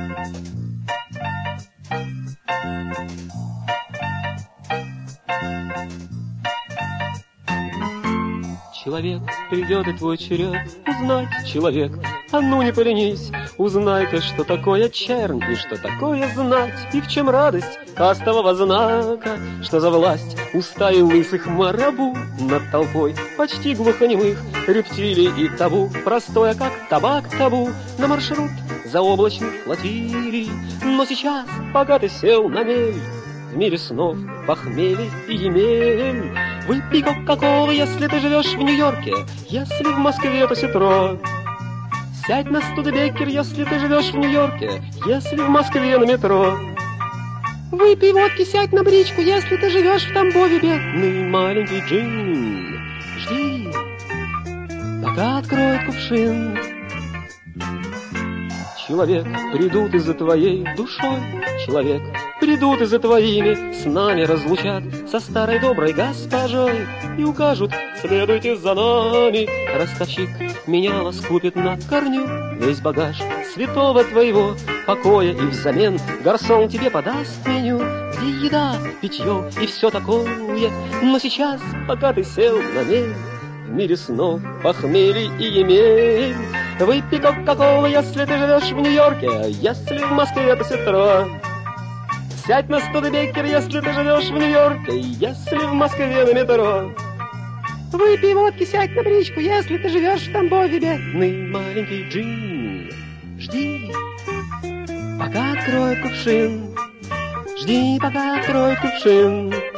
Человек, придет и твой черед узнать, человек, а ну не поленись, узнай ты, что такое чернь и что такое знать, и в чем радость кастового знака, что за власть у стаи лысых марабу над толпой почти глухонемых рептилий и табу, простое как табак табу на маршрут заоблачных флотилий. Но сейчас, пока ты сел на мель, в мире снов, похмелье и емель, выпей кока-колу, если ты живешь в Нью-Йорке, если в Москве, то ситро. Сядь на Студебекер, если ты живешь в Нью-Йорке, если в Москве на метро. Выпей водки, сядь на бричку, если ты живешь в Тамбове, бедный маленький джин. Жди, пока откроет кувшин. Человек, придут и за твоей душой, человек, придут и за твоими снами разлучат со старой доброй госпожой и укажут: следуйте за нами. Ростовщик меняла скупит на корню весь багаж святого твоего покоя, и взамен гарсон тебе подаст меню, где еда, питье и все такое. Но сейчас, пока ты сел на мель, в мире снов, похмелье и емель, выпей кока-колу, если ты живешь в Нью-Йорке, если в Москве, то ситро. Сядь на Студебекер, если ты живешь в Нью-Йорке, если в Москве на метро. Выпей водки, сядь на бричку, если ты живешь в Тамбове, бедный маленький джин. Жди, пока откроет кувшин. Жди, пока откроет кувшин.